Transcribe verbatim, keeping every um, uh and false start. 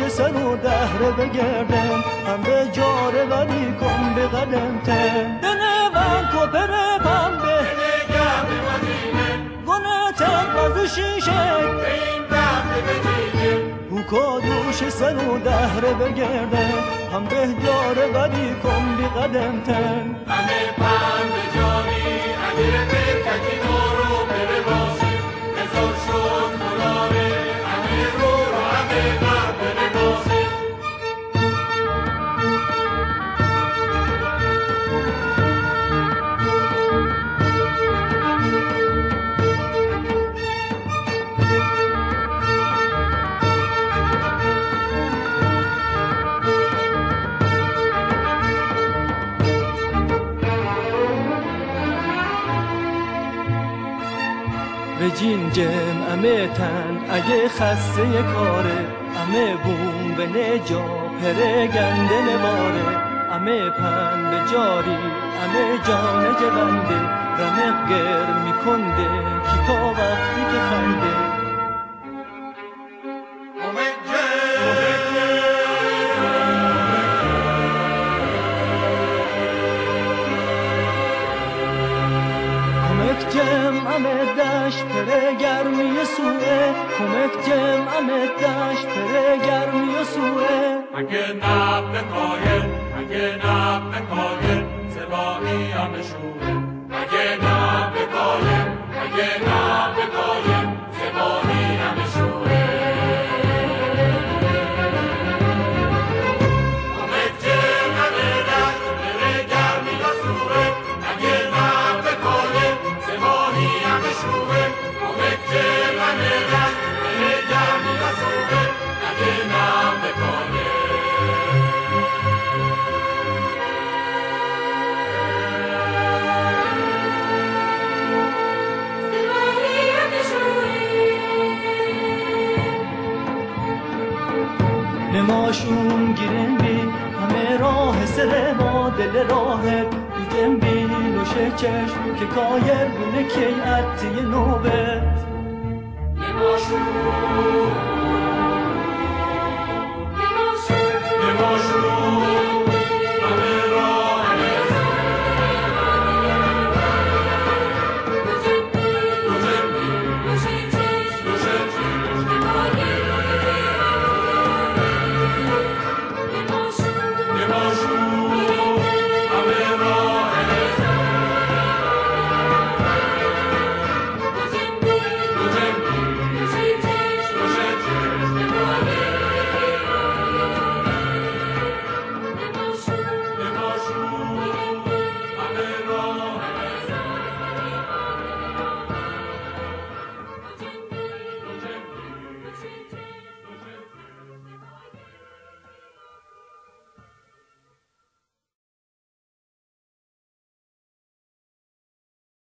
دوش سر و دهره بگردم هم به جاره ولی کن به قدم تن دنه من کپر پنبه گنه تن بازو شیشه بوکا دوش سر و دهره بگردم هم به جاره ولی کن به قدم تن همه پنبه جانی اگه برکتی دارو بره باشی هزار شد خداره همه رو رو همه بر بره باشی به جین جم امه تن اگه خسته کاره امه بوم به نجا پره گنده نواره امه پن به جاری امه جان جونده رمق گر میکنده کی تا وقتی که خنده جم امه دشت پره گرمی سوه کمک جم امه دشت پره گرمی سوه اگه نب بکایر اگه نب بکایر سباهی همه شوره اگه نب بکایر اگه نب بکایر سباهی همه شوره کمک جم امه دشت پره گرمی سوه اگه نب بکایر سباهی همه شوره کمک جم امه دشت پره گرمی سوه اگه نب بکایر نماشون گیرن بی همه راه سر ما دل راهت بگم بی نوشه چشم که کایر بونه کی عطی نوبت نماشون